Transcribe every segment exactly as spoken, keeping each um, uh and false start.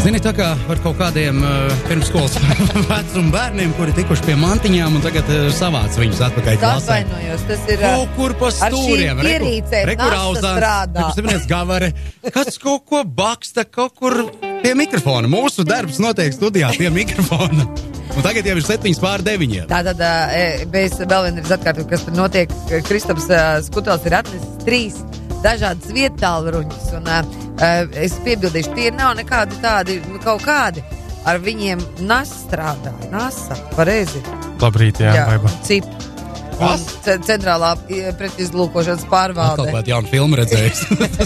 Zini, tā kā ar kaut kādiem uh, pirmskolas vecuma bērniem, kuri tikuši pie mantiņām un tagad uh, savāc viņus atpakaļ klasē. Atvainojos, tas ir... Kaut kur pa stūriem. Ar šīm ierīcēm nasta strādā. Rekur gavare, kāds kaut ko baksta, kaut kur pie mikrofona. Mūsu darbs notiek studijā pie mikrofona. Un tagad jau ir septiņas pār deviņiem. Tātad mēs vēl vienreiz atkārtoju, kas tur notiek. Kristaps Skutels ir atnesis trīs dažādas vietālruņus. Un uh, es piebildīšu, tie nav nekādi tādi, kaut kādi. Ar viņiem NASA strādāja. NASA, pareizi. Labrīt, jā, jā baiba. Cip. Un centrālā pretizlūkošanas pārvalde. Atkal kādu jaunu filmu redzējis.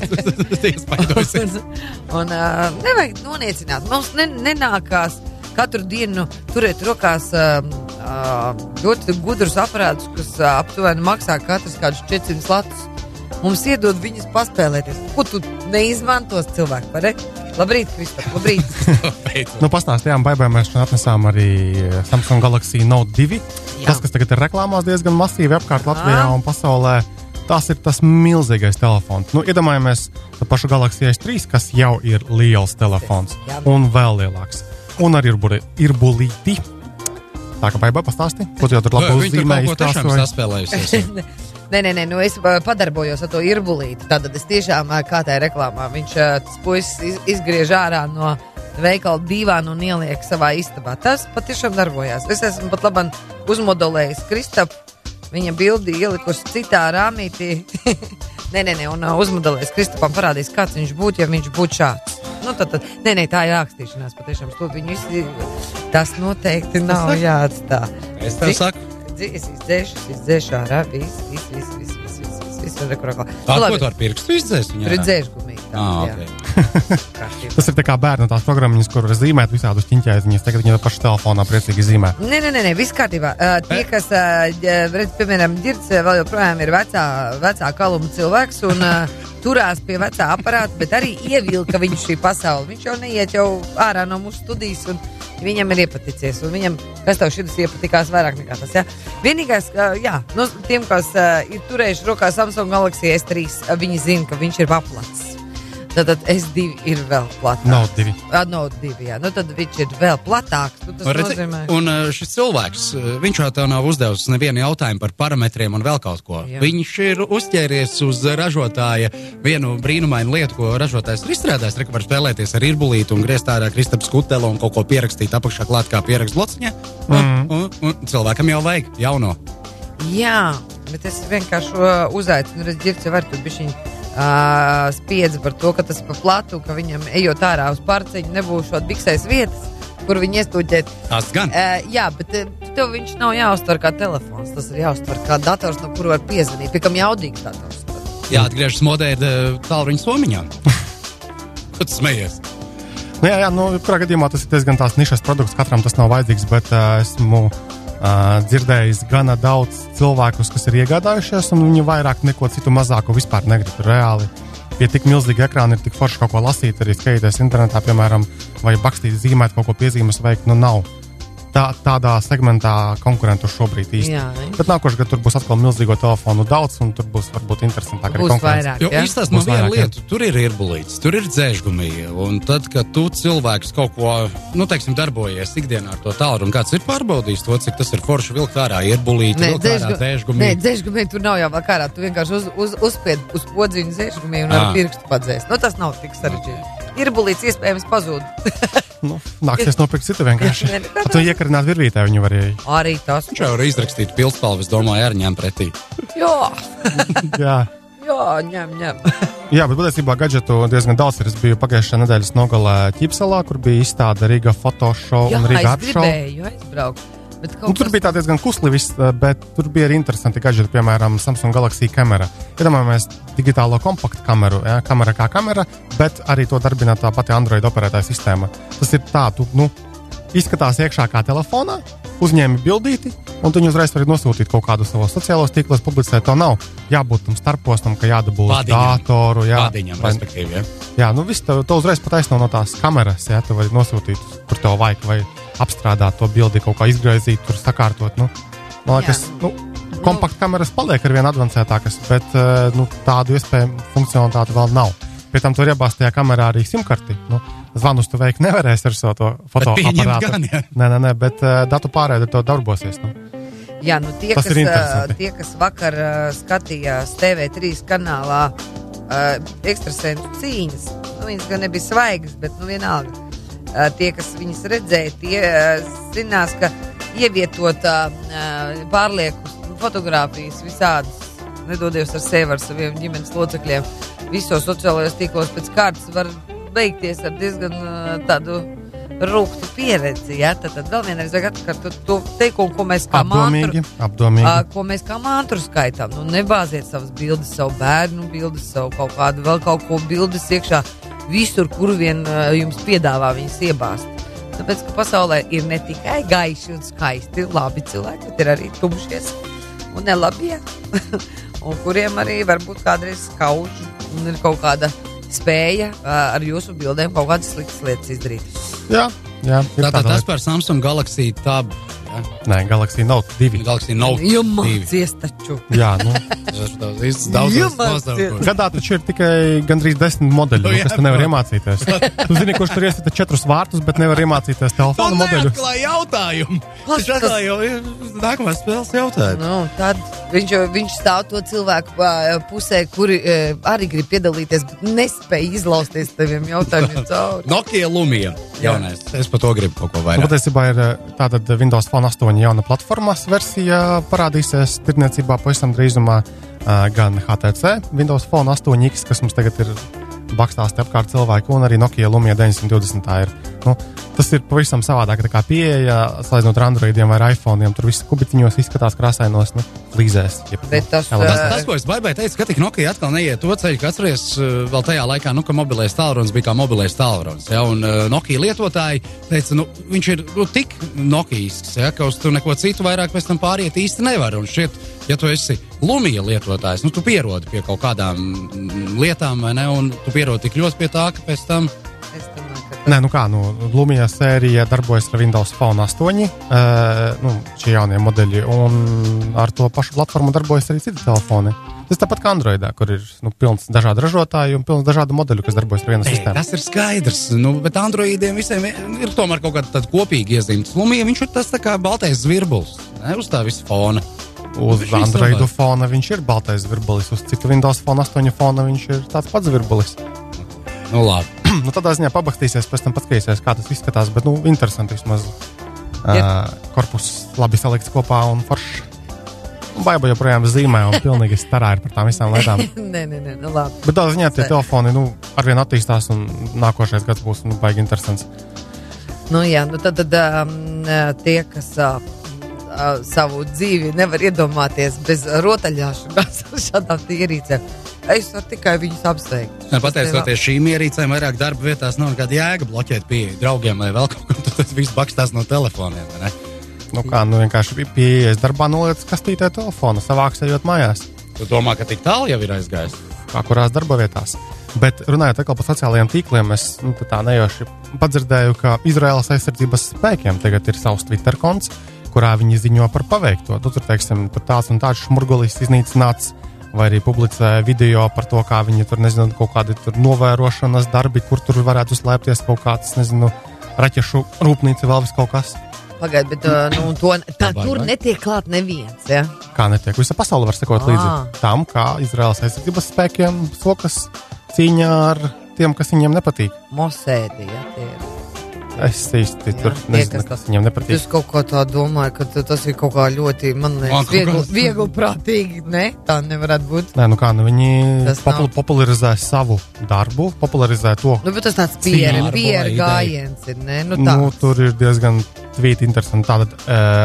un un uh, nevajag noniecināt. Mums ne, nenākās katru dienu turēt rokās uh, uh, ļoti gudrus aparātus, kas uh, aptuveni maksā katrs kādus četrsimt latus. Mums iedod viņus paspēlēties. Ko tu neizmantos cilvēku, vai ne? Labrīt, Kristap, labrīt. Nu, pastāstījām, baibē mēs šodien atnesām arī Samsung Galaxy Note divi. Jā. Tas, kas tagad ir reklāmās diezgan masīvi apkārt Latvijā un pasaulē, tas ir tas milzīgais telefons. Nu, iedomājamies tā pašu Galaxy S trīs, kas jau ir liels telefons. Jā. Un vēl lielāks. Un arī ir, ir bulīti. Tā kā baibē pastāsti, ko tu jau tur labi uzzīmēji. Viņi tur kaut ko tiešām saspēlējusies. Nē, nē, nē, nu es padarbojos ar to irbulīti. Tātad es tiešām, kā tā ir reklāmā, viņš tas puisis izgriež ārā no veikala dīvānu un ieliek savā istabā. Tas patiešām darbojās. Es esmu pat labam uzmodelējis Kristapu, viņa bildi ielikusi citā rāmītī. nē, nē, nē, un uzmodelējis Kristapam parādījis, kāds viņš būtu, ja viņš būtu šāds. Nu, tad, tad, nē, nē, tā ir rakstīšanās patiešām. Stūt viņu visi, tas noteikti nav jāatstā. Es tev saku. Es izdzēšu, es izdzēšu ārā, viss, viss, viss, viss, viss, viss, viss, viss, viss, rekur, rekur. Tā, ko tu ar pirkstu izdzēs viņā? Tur ir dzēšgumīgi. Ah, okay. Tas ir tā kā bērnu tās programmiņas, kur var zīmēt visādus ķiņķēziņas, tagad viņi paši telefonā priecīgi zīmē. Nē, nē, nē, viss kārtībā. Uh, tie, kas, uh, redz, piemēram, Ģirds vēl joprojām ir vecā, vecā kaluma cilvēks un uh, turās pie vecā aparāta, bet arī ievilka viņu šī pasauli. Viņš jau neiet jau ārā no mūsu studijas un viņam ir iepaticies, un viņam, kas tev šitas iepatikās vairāk nekā tas, jā. Vienīgais, jā, no tiem, kas uh, ir turējuši rokā Samsung Galaxy S trīs, uh, viņi zina, ka viņš ir paplats. Tātad S divi ir vēl platāks. Note divi. Uh, Note divi, jā. Nu tad viņš ir vēl platāks. Nu, tas Redzi, nozīmē... Un uh, šis cilvēks, viņš jau tev nav uzdevis nevienu jautājumu par parametriem un vēl kaut ko. Jā. Viņš ir uzķēries uz ražotāja vienu brīnumainu lietu, ko ražotājs ir izstrādājis. Reku var spēlēties ar irbulītu un griezt ārā Kristapu Skutelu un kaut ko pierakstīt apakšā klāt kā pierakst blociņā. Mm. Un, un, un cilvēkam jau vajag jauno. Jā, bet es vienkārši uzaicinu, redz, Ģirds jau var tur bišķiņ Uh, spiedzi par to, ka tas pa platu, ka viņam ejot ārā uz parceņu nebūs šot biksēs vietas, kur viņi iestūķēt. Tas gan. Uh, jā, bet uh, tev viņš nav jāuztver kā telefons, tas ir jāuztver kā dators, no kuru var piezvanīt, piekam jaudīgs dators. Jā, atgriežas modē tālruņu somiņām. Ko tu smejies? Nu, jā, jā, nu, kurā gadījumā tas ir diezgan tās nišas produkts, katram tas nav vajadzīgs, bet uh, esmu Uh, dzirdējis gana daudz cilvēkus, kas ir iegādājušies, un viņi vairāk neko citu mazāku vispār negrib. Reāli pie tik milzīga ekrāna ir tik forši kaut ko lasīt, arī skatīties internetā, piemēram, vai bakstīt, zīmēt, kaut ko piezīmes veikt, nu nav. Tā, tādā segmentā konkurentu šobrīd īsti. Jā, bet nākošais gads tur būs atkal milzīgo telefonu daudz, un tur būs varbūt interesantāk arī konkurence. Vairāk, jo īstās no viena lieta, tur ir irbulīts, tur ir dzēžgumija, un tad, kad tu cilvēks kaut ko, nu, teiksim, darbojies ikdienā ar to tālruni, kāds ir pārbaudījis to, cik tas ir forši vilkt ārā irbulīti, vilkt ārā dzēžgumija. Nē, dzēžgumija tur nav jau vēl kārā, tu vienkārši uz, uz, uzspied uz podziņu dzēžgumiju un ar pirkstu padzēst. Nu, tas nav tik sarežģīti. Irbulīts iespējams pazūd. Nu, nāksies nopirkt citu vienkārši. Pat tu iekarināt virvītē viņu varēja. Arī tas. Viņš jau var izrakstīt pilspalvu, es domāju, arī ņem pretī. Jā. Jā. Jā, ņem, ņem. Jā, bet patiesībā gadžetu diezgan daudz ir. Es biju pagājušā nedēļas nogalē Ķīpselā, kur bija izstāde Riga Photoshop un Riga Art Show. Jā, es gribēju aizbraukt. Nu, tur bija tā diezgan kusli viss, bet tur bija arī interesanti gadžeti, piemēram, Samsung Galaxy kamera. Iedomājamies digitālo kompaktu kameru, ja, kamera kā kamera, bet arī to darbina tā pati Android operētāja sistēma. Tas ir tā, tu, nu, izskatās iekšā kā telefonā, uzņēmi bildīti, un tu viņu uzreiz vari nosūtīt kaut kādu savos sociālos tīklos, publicēt. To nav jābūt tam starpostam, ka jādabū uz datoru. Jā, Pādiņam, respektīvi, ja. Jā, nu viss, to, to uzreiz pat aizsno no tās kameras, ja, tu vari nosūtīt, kur tev vajag, vai apstrādāt to bildi, kaut kā izgraizīt, tur sakārtot, nu, man liekas, nu, kompaktu kameras paliek ar vien advancētākas, bet, nu, tādu iespēju funkcionalitāti vēl nav. Pie tam tur iebāzt tajā kamerā arī simkarti. Nu, zvanus tu veikt nevarēs ar savu to fotoaparātu. Gan, ja. Nē, nē, nē, bet uh, datu pārēde to darbosies. Nu. Jā, nu tie, Tas kas, ir tie, kas vakar uh, skatījās T V trīs kanālā uh, ekstrasentu cīņas, nu viņas gan nebija svaigas, bet nu vienalga. Uh, tie, kas viņas redzēja, tie uh, zinās, ka ievietot uh, pārliekus fotogrāfijas visādas, nedodies ar sevi, ar saviem ģimenes locekļiem, visos sociālajos tīklos pēc kārtas var beigties ar diezgan uh, tādu rūktu pieredzi, ja? Tad, tad vēl vienreiz vajag atkārtot to teikumu, ko mēs kā apdomīgi, mantru, apdomīgi. Uh, ko mēs kā mantru skaitām. Nu, nebāziet savas bildes, savu bērnu bildes, savu kaut kādu, vēl kaut ko bildes iekšā, visur, kur vien uh, jums piedāvā viņas iebāzt. Tāpēc, ka pasaulē ir ne tikai gaiši un skaisti, labi cilvēki, bet ir arī tumšies un nelabie, un kuriem arī varbūt kādreiz skauž un ir kaut kāda spēja uh, ar jūsu bildēm kaut kādas sliktas lietas izdarīt. Jā, jā. Tātad tas par Samsung Galaxy Tab. Ja? Nē, Galaxy Note divi. Galaxy Note Jumācies taču. Jā, nu. Gadā taču ir tikai gandrīz desmit modeļi, nu, kas tu nevar iemācīties. Tu zini, kurš tur iesita četrus vārtus, bet nevar iemācīties telefonu modeļu. Tu neatklāji jautājumu. Viņš atklāja jau nākamās spēles jautājumu. Nu, tad viņš, viņš stāv to cilvēku pusē, kuri arī grib piedalīties, bet nespēja izlausties teviem jautājumiem cauri. Nokia Lumia. Jaunais. Es par to gribu kaut ko vairāk. Nu, patiesībā ir tātad Windows Phone astoņi jauna platformas versija parādīsies tirdzniecībā pavisam drīzumā, gan H T C Windows Phone astoņi X, kas mums tagad ir bakstāsti apkārt cilvēki, un arī Nokia Lumia deviņsimt divdesmit ir. Nu, tas ir pavisam savādāk tā kā pieeja, salīdzinot ar Androidiem vai ar iPhoneiem, tur viss kubitiņos izskatās krāsainos, nu, flīzēs. Jeb, bet tas, nu, tas, tas, ko es baibai teicu, ka tik Nokia atkal neiet to ceļu, ka atceries vēl tajā laikā, nu, ka mobilais tālrunis bija kā mobilais tālrunis, ja, un uh, Nokia lietotāji teica, nu, viņš ir nu, tik Nokijisks, ja, ka uz tu neko citu vairāk pēc tam pāriet īsti nevar, un šķiet, ja tu esi Lumia lietotājs, nu, tu pierodi pie kaut kādām lietām, vai ne, un tu pierodi tik ļoti pie tā, ka pēc tam Nē, nu kā, nu, Lumia sērija darbojas ar Windows Phone astoņi, e, nu, šie jaunie modeļi, un ar to pašu platformu darbojas arī citi telefoni. Tas tāpat kā Androidā, kur ir nu, pilns dažādu ražotāju un pilns dažādu modeļu, kas darbojas ar vienu sistēmu. Tas ir skaidrs, nu, bet Androidiem visiem ir tomēr kaut kāda tāda kopīga iezīme. Lumija, viņš ir tas tā kā baltais zvirbulis, ne, uz tā visa fona. Uz Androidu fona viņš ir baltais zvirbulis, uz citu Windows Phone astoņi fona viņš ir tāds pats zvirbulis. Nu, labi. Nu, tādā ziņā pabakstīsies, pēc tam paskatīsies, kā tas izskatās, bet, nu, interesanti vismaz. Uh, korpus labi salikts kopā un foršs. Un baiba joprojām zīmē un pilnīgi starā ir par tām visām lietām. nē, nē, nē, nu labi. Bet tādā ziņā tie telefoni, nu, arvien attīstās un nākošais gads būs, nu, baigi interesants. Nu, jā, nu, tad, tad um, tie, kas uh, uh, savu dzīvi nevar iedomāties bez rotaļāšanās šādām ierīcēm. Es varu tikai viņus apsveikt. Pateicoties šīm ierīcēm, vairāk darba vietās nav nekāda jēga bloķēt pieeja draugiem vai vēl kaut ko, tad viss bakstās no telefoniem, vai ne? Nu kā, nu vienkārši pieejas darbā noliec kastītē telefonu, savāks ejot mājās. Tu domā, ka tik tālu jau ir aizgājis? Kā kurās darba vietās. Bet runājot atkal par sociālajiem tīkliem, es nu, tā nejoši padzirdēju, ka Izraēlas aizsardzības spēkiem tagad ir savs Twitter konts, kurā viņi ziņo par paveikto. Tu, tur, teiksim, tur tāds un tāds šmurgulis iznīcināts, vai arī publicē video par to, kā viņi tur, nezinu, kaut kādi tur novērošanas darbi, kur tur varētu slēpties kaut kāds, nezinu, raķešu rūpnīca, vēl vis kaut kas. Pagaid, bet uh, nu, to, tā, tur netiek klāt neviens, ja? Kā netiek? Visa pasaule var sekot līdzi tam, kā Izraēlas aizsardzības spēkiem sokas cīņā ar tiem, kas viņiem nepatīk. Mosēdi, ja, tie ir. Es īsti tur jā, nezinu, kas viņam nepatīk. Es kaut kā tā domāju, ka tas ir kaut kā ļoti, man liekas, viegli, viegli prātīgi, ne? Tā nevarētu būt. Nē, nu kā, nu viņi popul, popularizē savu darbu, popularizē to. Nu, bet tas tāds pieri, pieri gājiens ir, ne? Nu, tāds. Nu, tur ir diezgan tvīti interesanti. Tātad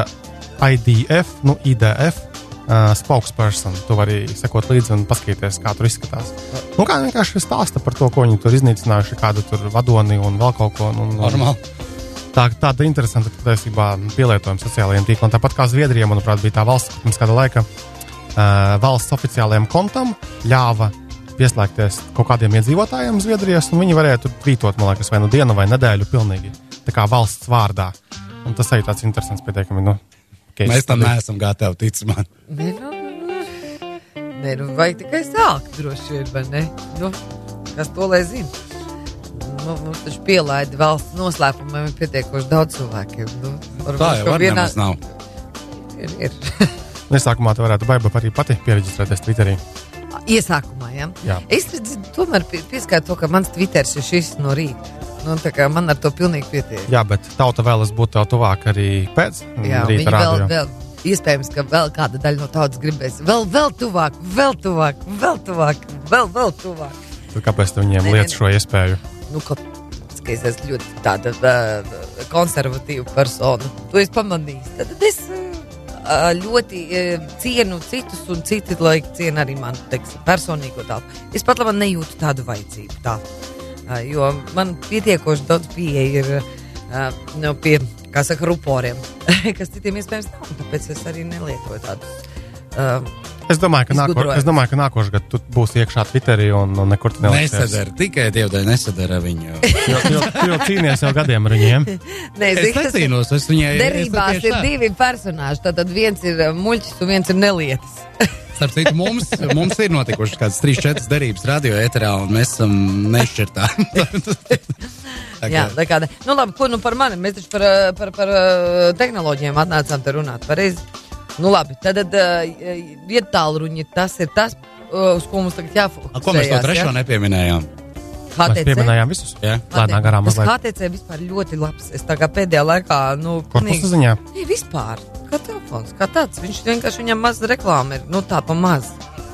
uh, I D F, nu I D F, uh, spokesperson, tu vari sekot līdzi un paskatīties, kā tur izskatās. Nu kā vienkārši stāsta par to, ko viņi tur iznīcinājuši, kādu tur vadoni un vēl kaut ko. Un, Normāli. Tā, tāda interesanta patiesībā pielietojuma sociālajiem tīkliem. Tāpat kā Zviedrija, manuprāt, bija tā valsts, pirms kāda laika uh, valsts oficiālajiem kontam ļāva pieslēgties kaut kādiem iedzīvotājiem Zviedrijas, un viņi varēja tur tvītot, man liekas, vai nu dienu vai nedēļu pilnīgi. Tā kā valsts vārdā. Un tas arī tāds interesants pieteikumi. Nu, Mēs tam neesam gatavi, tic man. Ne, nu, ne, nu, vajag tikai sākt droši vien, vai ne? Nu. kas to lai zina? Nu, mums taču pielaidi valsts noslēpumiem ir pietiekoši daudz cilvēkiem. Nu, tā jau var vienā... nemaz nav. Ir, ir. Iesākumā tu varētu Baiba arī pati piereģistrēties Twitterī. Iesākumā, ja? Jā. Es redzu, tomēr pieskaitu to, ka mans Twitters ir šis no rīta. Nu, tā kā man ar to pilnīgi pietiek. Jā, bet tauta vēlas būt tev tuvāk arī pēc Jā, rīta vēl, rādio. vēl, iespējams, ka vēl kāda daļa no tautas gribēs vēl, vēl tuvāk, vēl tuvāk, vēl tuvāk, vēl, vēl tuvāk. Tad kāpēc tu viņiem Ne, liec ne, šo iespēju? Nu, ka, ka es esmu ļoti tāda uh, konservatīva persona. To es pamanīju. Tad es uh, ļoti uh, cienu citus un citi laiki cienu arī man, teiksim, personīgo tādu. Es pat labāk nejūtu tādu vajadzību tā. Uh, jo man pietiekoši daudz pieeja ir uh, no pie, kā saka, ruporiem, kas citiem iespējams nav, tāpēc es arī nelietoju tādus. Uh, es, domāju, ka nāko, es domāju, ka nākošu gadu tu būsi iekšā Twitterī un, un nekur tu neliksies. Nesadara, tikai Dievdēļ nesadara viņu. jo, jo, jo cīnies jau gadiem ar viņiem. Nē, es necīnos, es viņai... Derībās ir tā. Divi personāži, tātad viens ir muļķis un viens ir nelietis. Starp citu, mums, mums ir notikušas kādas trīs, četras derības radio ēterā, un mēs esam nešķirtā. Jā, tā kā, nu labi, ko nu par mani? Mēs taču par, par, par tehnoloģijām atnācām te runāt, pareizi? Nu labi, tad uh, vietālruņi, tas ir tas, uh, uz ko mums tagad jāfokusējās. Ko mēs to trešo ja? nepieminējām? H T C? Mēs pieminējām visus? Jā. Lēnā garā mazliet. H T C vispār ļoti labs. Es tā kā pēdējā laikā, nu... Korpusa ziņā? Nē, vispār. Kā telefons, kā tāds. Viņš vienkārši viņam maz reklāma ir, nu tā pa maz.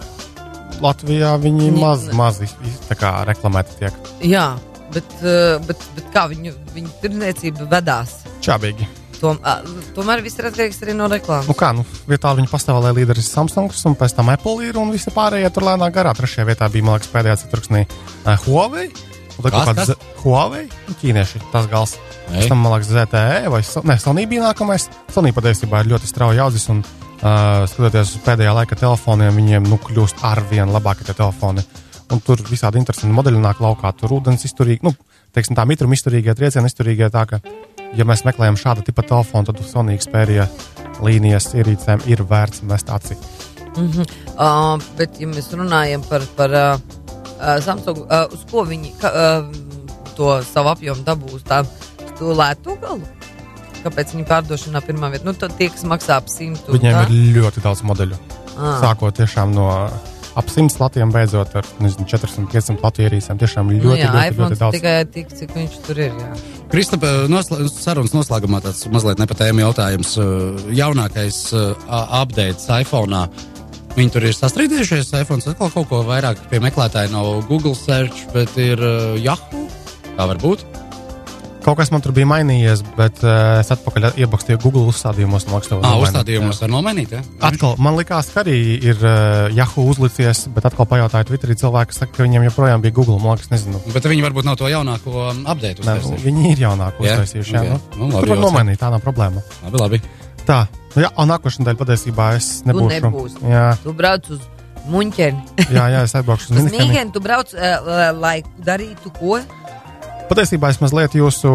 Latvijā viņi Ni, maz, maz tā kā reklamēti tiek. Jā, bet, uh, bet, bet kā viņu, viņu tirdzniecība vedās? Čābīgi. Tom, uh, tomēr viss ir atkarīgs arī no reklāmas. Nu kā, nu, vietā viņi pastāvēja līderis Samsungs, un pēc tam Apple ir, un visi pārējie tur lēnā garā. Trešajā vietā bija, man liekas, pēdējā ceturksnī uh, Huawei. Un tad kas, kas? Huawei, ķīnieši, tas gals. Ei. Pēc tam, man liekas, Z T E vai ne, Sony bija nākamais. Sony patiesībā ir ļoti strauji audzis, un uh, skatoties uz pēdējā laika telefoniem, viņiem, nu, kļūst arvien labākie tie telefoni. Un tur visādi interesanti modeļi nāk laukā, tur ūdens izturīgi, nu, teiksim tā, mitruma izturīgie, trieciena izturīgie, tā ka, ja mēs meklējam šāda tipa telefonu, tad uz Sony Xperia līnijas ierīcēm ir vērts mest aci. Mm-hmm. Uh, bet, ja mēs runājam par, par uh, uh, Samsung, uh, uz ko viņi ka, uh, to savu apjomu dabūs, tā, to lētu galu? Kāpēc viņi pārdošanā pirmā vieta? Nu, tad tie, kas maksā ap simtu. Viņiem tā? ir ļoti daudz modeļu. Ah. Sākot tiešām no ap simts latiem, beidzot ar, nezinu, četrsimt piecsimt latu ierīcēm. Tiešām ļoti, nu, jā, ļoti, ļoti, ļoti daudz. tikai tik, cik viņš tur ir, jā. Kristapa, nosla, sarunas noslēgumā tāds mazliet nepatējami jautājums. Jaunākais uh, updates iPhone'ā, viņi tur ir sastrīdējušies, iPhone's atkal kaut ko vairāk pie meklētāji nav Google search, bet ir uh, Yahoo, kā var būt? Kaut kas man tur bija mainījies, bet uh, es atpakaļ iebakstīju Google uzstādījumos. Ā, uzstādījumos var nomainīt, ja? Atkal, man likās, ka arī ir uh, Yahoo uzlicies, bet atkal pajautāju Twitterī cilvēki, saka, ka viņiem joprojām bija Google, man liekas, nezinu. Bet viņi varbūt nav to jaunāko update uztaisījuši. Viņi ir jaunāko yeah? uztaisījuši, jā. Okay. Nu, Nu, labi, tur var jau nomainīt, tā nav problēma. Labi, labi. Tā, nu jā, un nākošais nedēļa patiesībā es nebūšu. Tu nebūsi. Jā, Tu brauc uz Muņķeni. jā, jā, es aizbraukšu uz Uz Minheni. Mīheni tu brauc, uh, lai darītu ko? Patiesībā es mazliet jūsu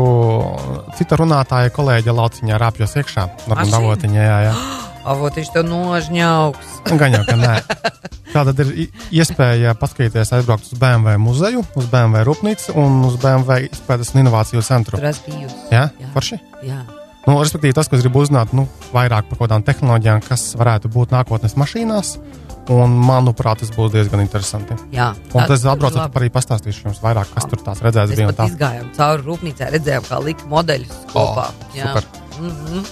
cita runātāja kolēģa lauciņā rāpjos iekšā. Varbūt Mašīna? avotiņā, jā, jā. Avotiņš tev nožņauks. Gan jau, ka nē. Tā tad ir i- iespēja paskatīties, aizbraukt uz B M W muzeju, uz B M W rūpnīcu un uz B M W izpētes un inovāciju centru. Tur esmu bijusi. Jā, Jā. forši? Jā. Nu, respektīvi tas, ko es gribu uzzināt, nu, vairāk par kādām tehnoloģijām, kas varētu būt nākotnes mašīnās, un manuprāt, tas būs diezgan interesanti. Jā. Un tas tur atbraucat labi. arī pastāstīšu jums vairāk, kas tur tās redzēts Mēs bija un pat tā. izgājām cauri rūpnīcā, redzējām, kā lika modeļus kopā. Jā. super. Mm-hmm.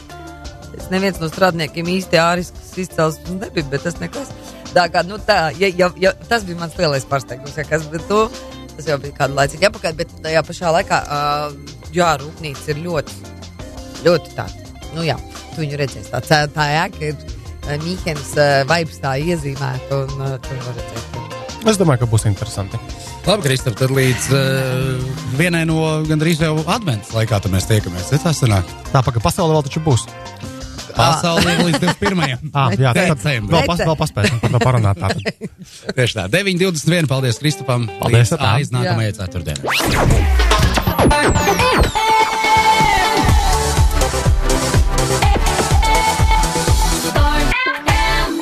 Es neviens no strādniekiem īsti ārisks izcelsmes nebija, bet tas nekas. Tā kā, nu tā, ja, ja, ja, tas bija mans lielais pārsteigums, ja kas, bet tu, tas jau bija kādu laicīgi apakaļ, bet tajā pašā laikā, uh, jā, rūpnīca ir ļoti, ļoti tāda. Nu jā, tu viņu redzēsi, tā, tā, tā ēka ir uh, Mīhenes uh, vibes tā iezīmēta, un uh, tu var redzēt. Es domāju, ka būs interesanti. Labi, Kristap, tad līdz uh, vienai no gandrīz jau adventas laikā tad mēs tiekamies. Ja tas sanāk? Tā, pagaid, pasaule vēl taču būs. Pasaulē līdz divdesmit pirmajam Ah, jā, tad decembrī. vēl, pas, vēl paspēsim par to parunāt. Tātad. Tieši tā, deviņi divdesmit viens, paldies Kristapam. Paldies, Līdz tā. aiz nākamajai ceturtdienai. Jā.